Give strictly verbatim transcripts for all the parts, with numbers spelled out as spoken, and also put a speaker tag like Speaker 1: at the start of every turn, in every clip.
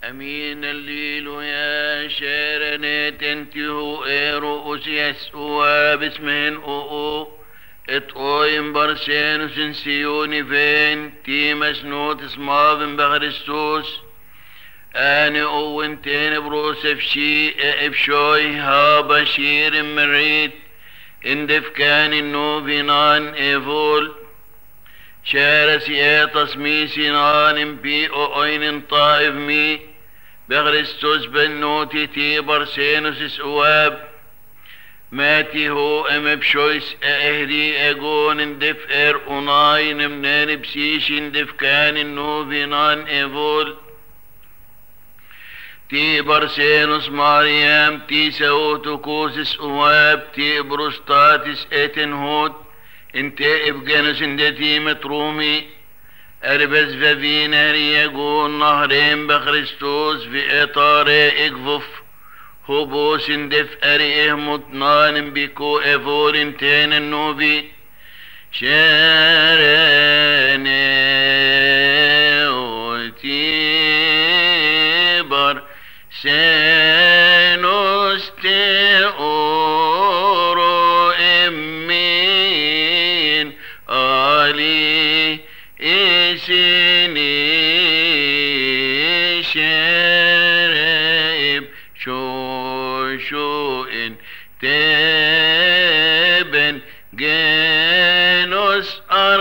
Speaker 1: أمين الليل يا شارنت انتهو ايرو اسيسوا باسمهن او اتقويم برسين سنسيوني فين تي مسنوت اسمابن بخريستوس اني او انتين بروس افشي افشوي ها بشير مريت اندف كان النوبينان ايفول شارسي تصميسي نان بي او اين طائف مي بخريستوس بنوتي تي برسينوس اسواب ماتي هو ام بشويس اهري اجون اندف ار اوناين منان بسيش اندف كان النوبينان ايفول تي برسينوس مريم تي سوتوكوسس اواب تي بروستاتس اتنهوت انت ابجانس اندتي مترومي اربز ففينا ريقون نهرين بخريستوس في اطار اقفف هبوس اندف اريه مطنان بيكو افول انتين النوبي شارني وتيبر سينوس تيورو امين آلي اسيني شارب شو شو ان تبن جنوس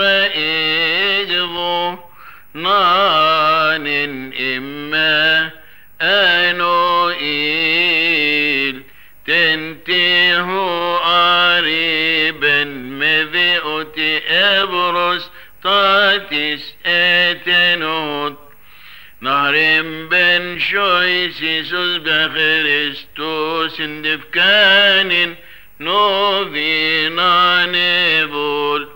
Speaker 1: أرئيجبو نان إما أنوئيل تنتهو قريبا مذئت أبرس تاتس أتنوت نهر بن شويسيسوس بخريستوس اندفكان نوفينا نبول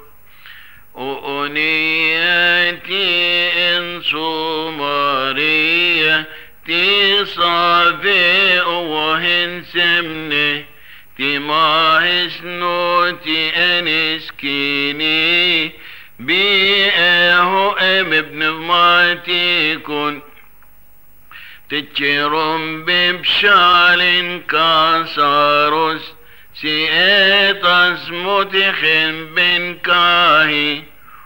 Speaker 1: وأنياتي انسو ماريا تي صافي وهن سمنه تي ماهس نوتي انسكيني بيئه ام ابن ماتي كن تتشرم ببشال كاساروس سيئتس متخن بن كاهي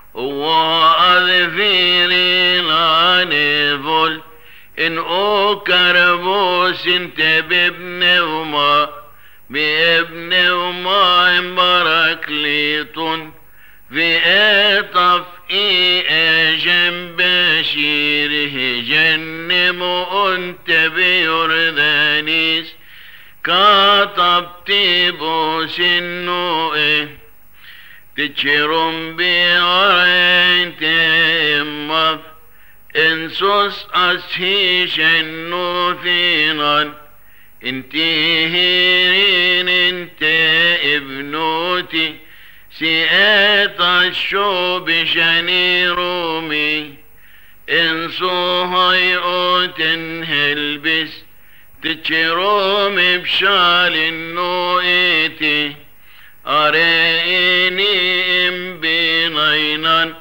Speaker 1: وأذفيري لانفول إن أكربوس انت بابن وما بابن وما مباركليتون في اطف اي اجن بشيره جنم انت بيردانيس كاطبتي بوس النوئه تشرم بعين تيمف انسوس اسهيش النوثينان انتي هيرين انت ابنوتي سيئت الشوب شني رومي انسو هاي اوتن هلبس تشروم بشال النوئتي أريني ام بينينان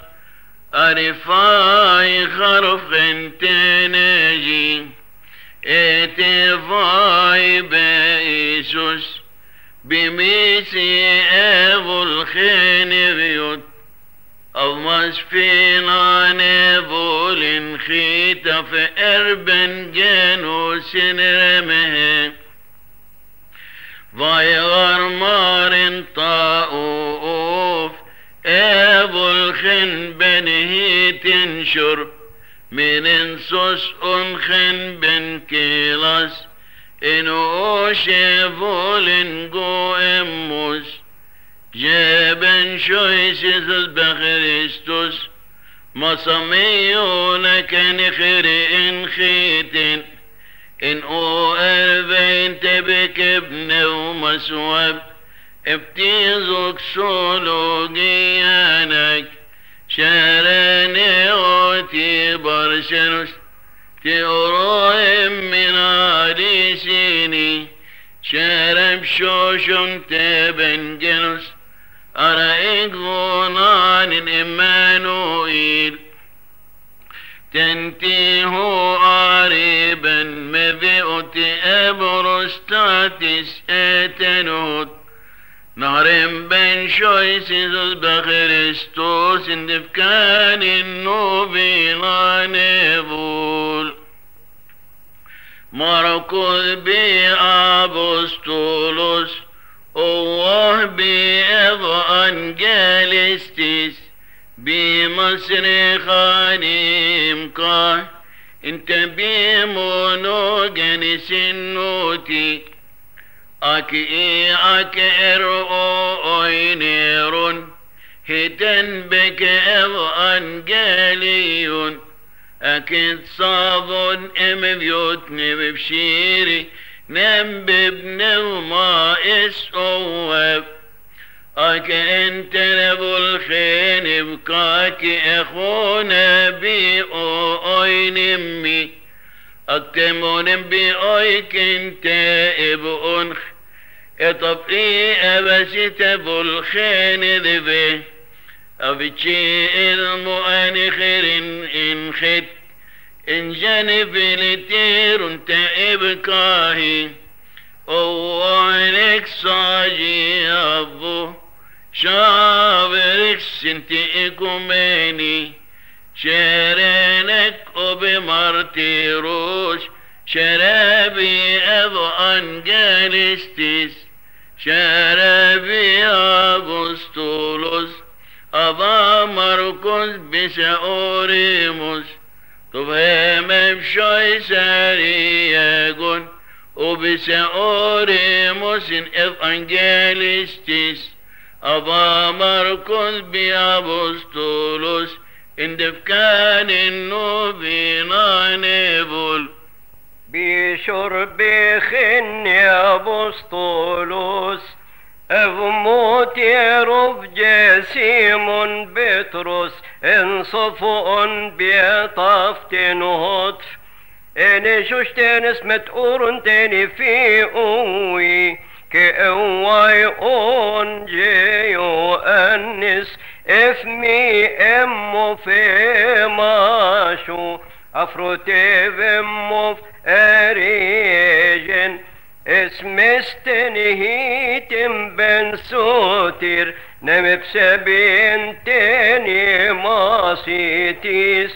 Speaker 1: أرفاي خرف تنجي اتفاي بيسوس بميسي ابو الخين بيوت او مسفينا نبول خيتا في اربن جنوس رمه فايغر مار طاؤوف ابو الخين بنهي تنشر من انسوس انخن بن كيلاس إنو شافولن قو إموس جابن شويسيس بخريستوس مصميونك نخر إن خيتن إن أو أربين تبك ابن ومسواب ابتيزوك سولوغيانك شارني أوتي برشنوس تيوروهم من عريسيني شارب شوشم تبن جنوس أرأيك غنان إمانوئيل تنتيه قريبا statis etenot. Nahrem ben shoisis bechristos in defkanin novilanevul. Marcos bi apostolos, Allah bi evangelistis, bi masrechanim ka, inte bi monogenis noti. Aki aki ero oinerun, hiten beke evangelion. Akid صابون ام بيوتني ببشيري نم بابن وما اسقوف. اك انت نبو الخين بكاكي اخونا بي اوين امي اكتمون بي اويك انت ابونخ اطفئي ابسي تبو الخين ذبه أبتشي المؤنخر إن خد إن جانب لتير انت إبكاهي أوانك صاجي أبو شابرك سنتي إكماني شرينك وبمرتي روش شرابي أبو أنجلستيس شرابي أبوستولوس أبا مركز بسأوريموس تفهم بشوي سارياغون وبسأوريموس إن إفانجيلستيس أبا مركز بأبوستولوس إن دفكان النوبينا نبول
Speaker 2: بشرب خن أبوستولوس أفموت يرف جسيم بطرس إن صفؤ بيطفت هطف إن ششتين اسمت أورنتين في أوي كأواي أون جيو أنس إفمي إمو في ماشو أفروتي فيمو في أريجن اسمستنهيتم بن سوتر نمب سبين تاني ماسيتيس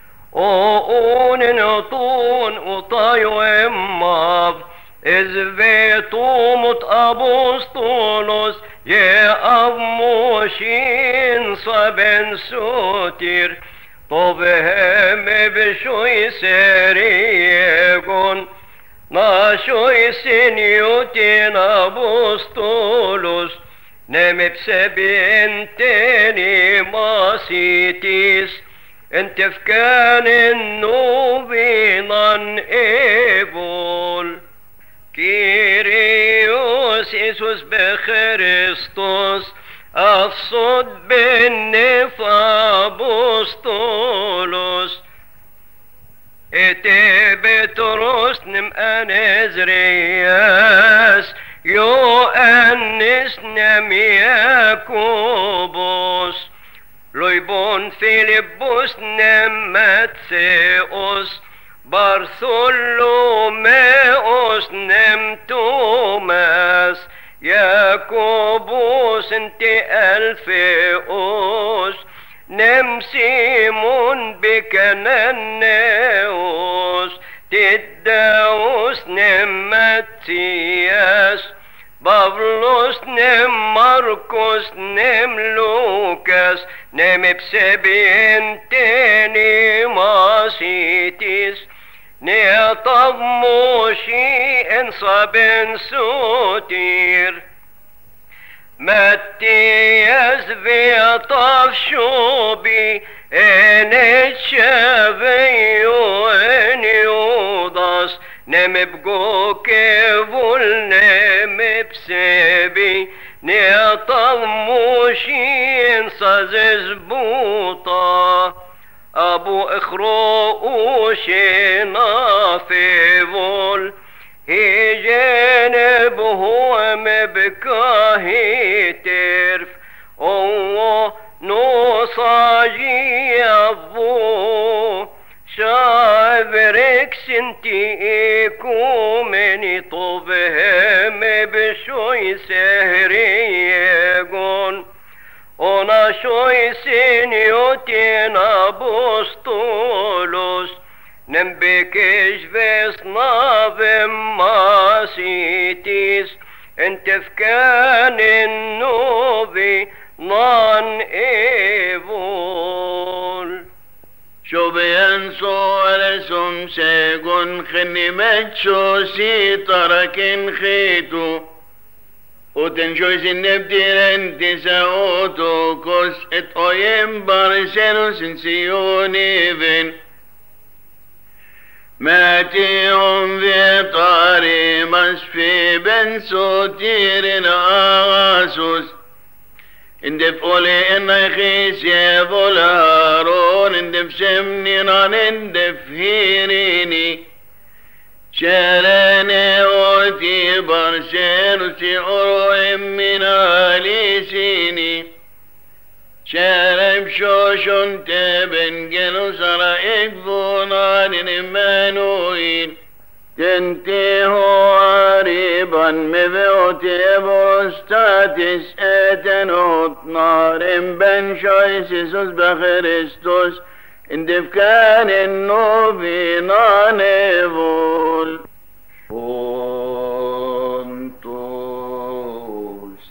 Speaker 2: اون نطون وطايو اماب إذ فيتومت أبوستولوس يا أبموشين صبن سوتر طبهم بشوي سريقون ناشوي سنيوتين أبوستولوس نمب سبين تاني ماسيتيس انت فكان النوبينان ايبول كيريوس إيسوس بخريستوس أفصد بالنف أبوستولوس إتي بتروس نم أنزرياس يو أنس نم ياكوبوس لويبون فيلبوس نم ماتسيوس بارثولوميوس نم توماس ياكوبوس انت ألفيوس نم سيمون بكنانيوس تداوس نم ماتياس بابلوس نم ماركوس نم لوكاس نم بسبين تاني ماسيتيس نيطب موشي انصابن سوتير ماتياس فيطف شوبي ان الشافي وان يوضاس نم بقو كيفول نم بسبي نيطب موشي انصاز زبوطا أبو إخروش نافيفول هي جانبه مبكاهي ترف أوه نوصاجي أبو شابرك انتي ايكومني طوبهم بشوي سهريقون ona شوي سينيوتين أبوستولوس نمبكش فيصنا بماسيتيس انت فكان النوبي نان ايفول
Speaker 1: شو بينسو رسم سيقون خني متشو سي تركن خيتو وتنشويس النبدير انت ساوتو كوس اتقويم بارسينو سنسيوني فين ماتيهم في طاري مسفي بن سوتير آسوس اندف أولي إن خيس يفول هارون اندف سمني نان اندف هيريني شارني وتي برسين سيعرو من آليسيني شارب شوشن تبن جنو سرائك فونان إمانوين تنتهو عريبا مبعوتي بروستاتس اتنوت نار بن شايسيسوس بخريستوس اندف كان النوبي نانيفول أنتوس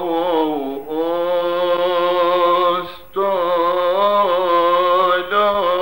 Speaker 1: Oh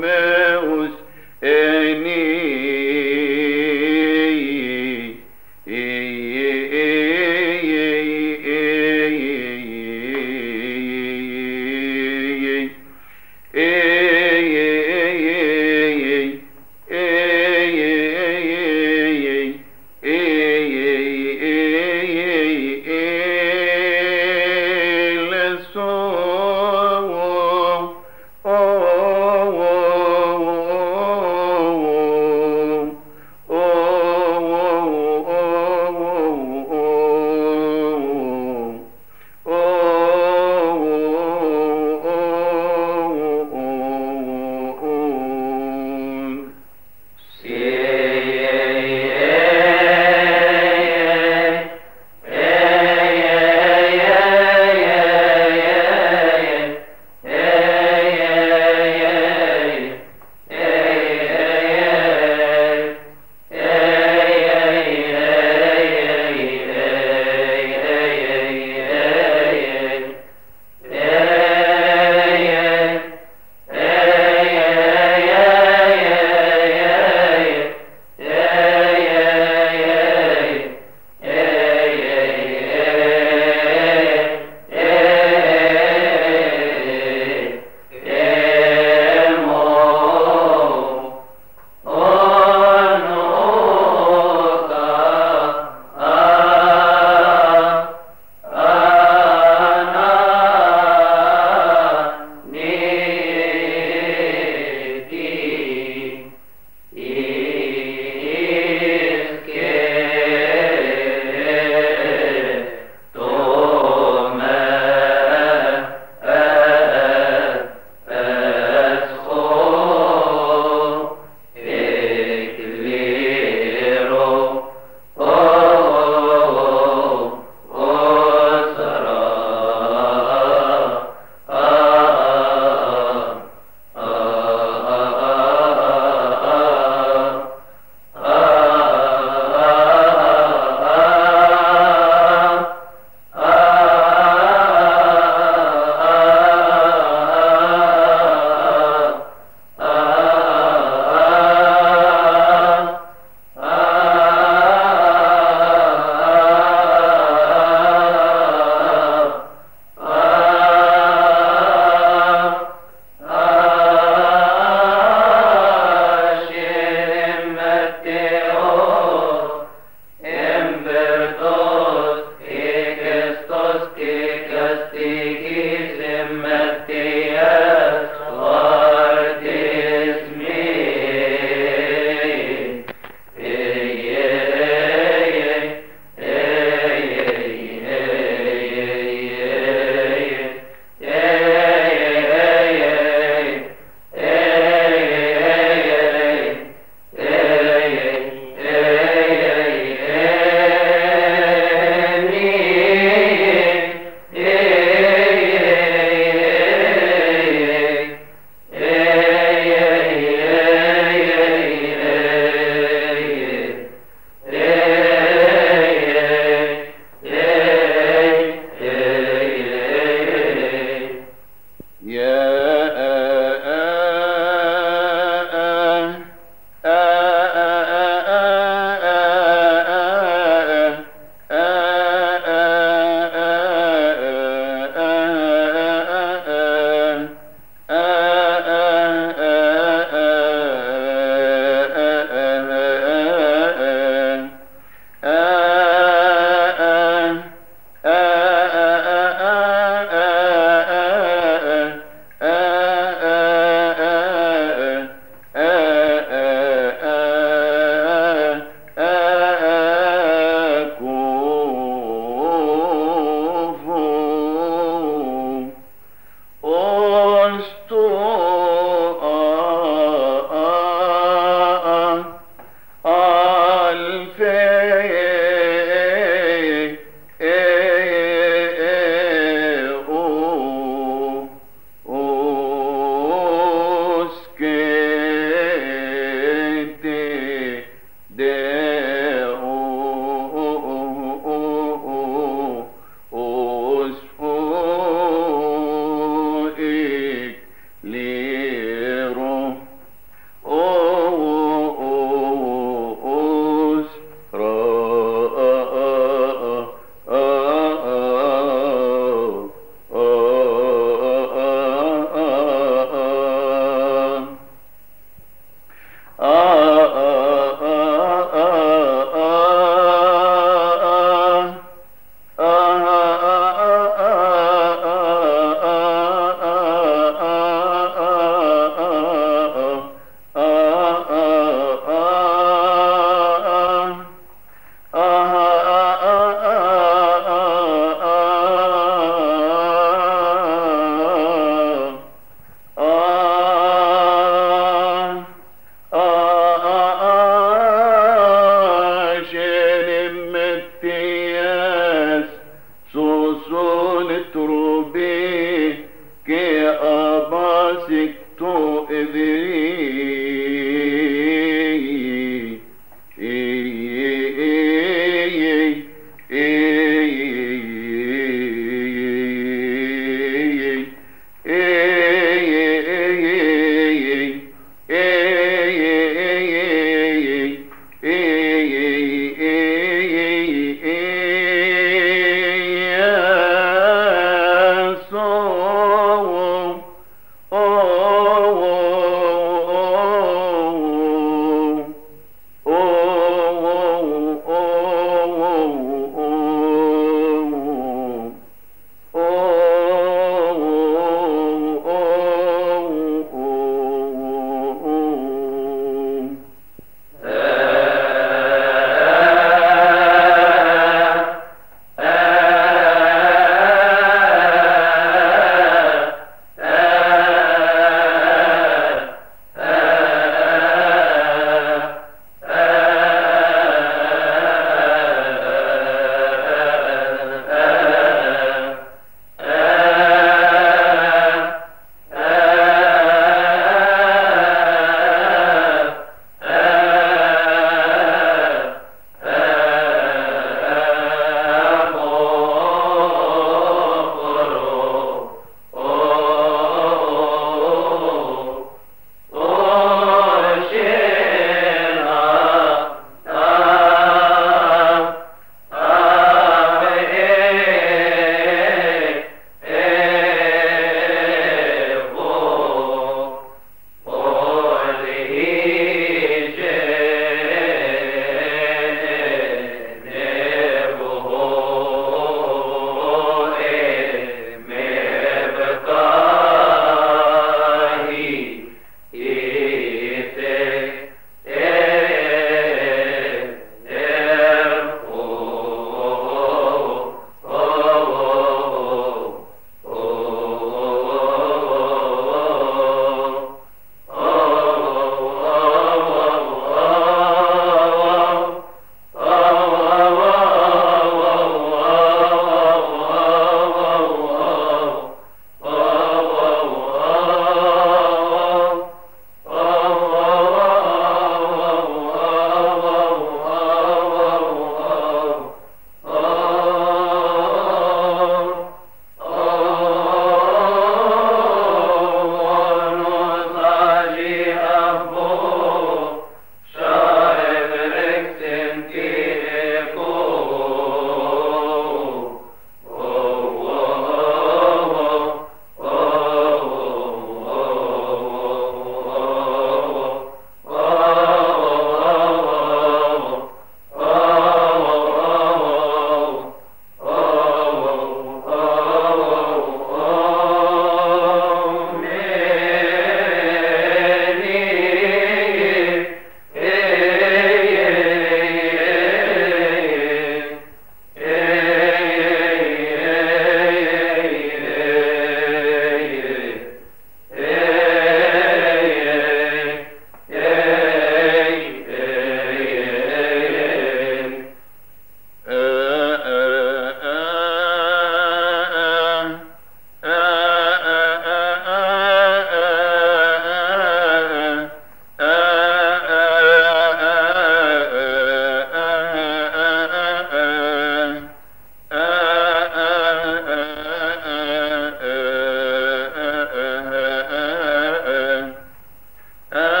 Speaker 1: آه